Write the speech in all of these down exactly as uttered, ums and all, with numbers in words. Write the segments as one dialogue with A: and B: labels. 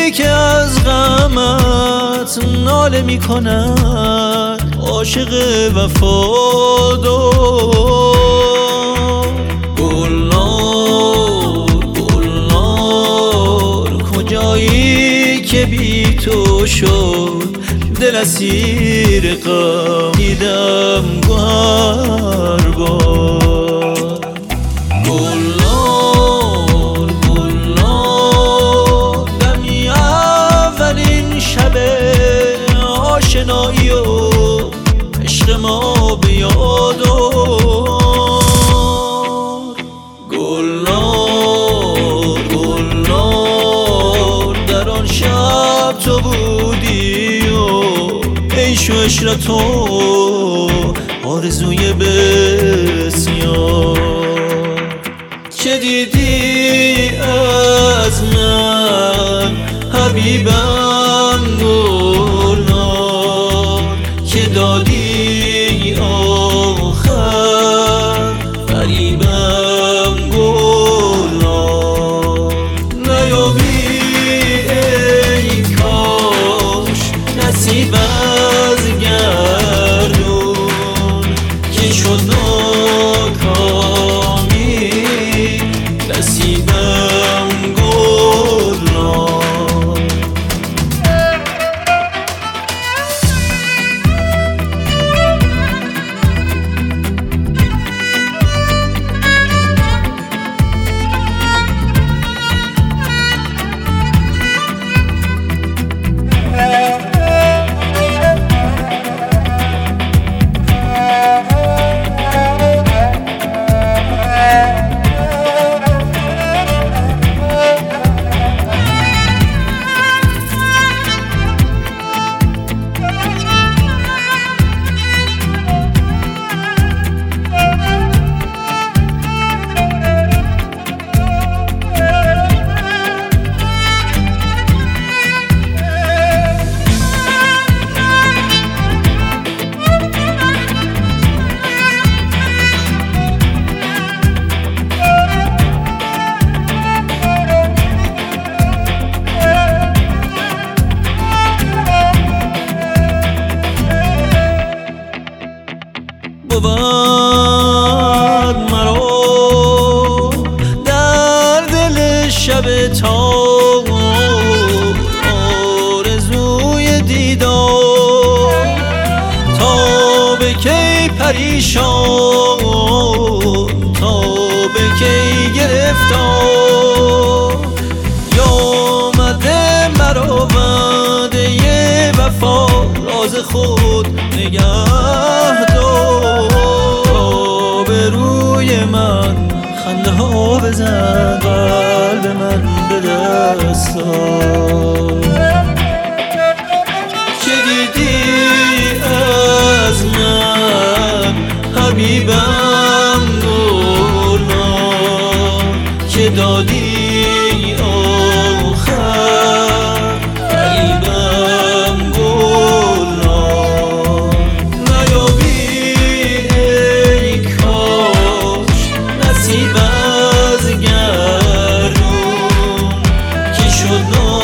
A: که از غمت ناله میکنن، عاشق وفادار. گلنار گلنار کجایی که بی تو شد دل اسیر غم، دیدم گوهر بار. گلنار گلنار دمی اولین شب آشنایی و عشق ما به یاد آور. گلنار گلنار در آن شب تو بودی و عیش و عشرت و آرزوی بسیار. چه دیدی از من حبیبم گلنار، که دادی آخر فریبم گلنار. نیابی ای کاش نصیب از گردون که شد ناکامی نصیبم گلنار. بود مرا در دل شب تار آرزوی دیدار، تا به کی پریشان تا به کی گرفتار. یامده مرا وعده وفا راز خود نگه دار. به روی من خنده ها بزن، قلب من به دست آر. چه دیدی از من حبیبم گلنار، که دادی آخر فریبم گلنار. نیابی ای کاش نصیب از گردون که شد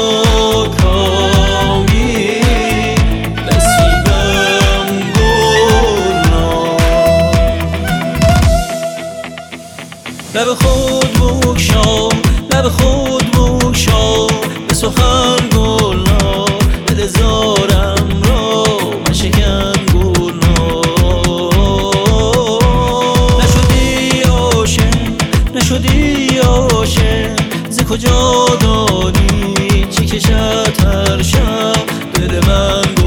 A: ناکامی نصیبم گلنار. لب خود بگشا لب خود بگشا به سخن گلنار، دل زارم را مشکن گلنار. نشدی عاشق نشدی عاشق ز کجا دانی چی کشد هر شب دل من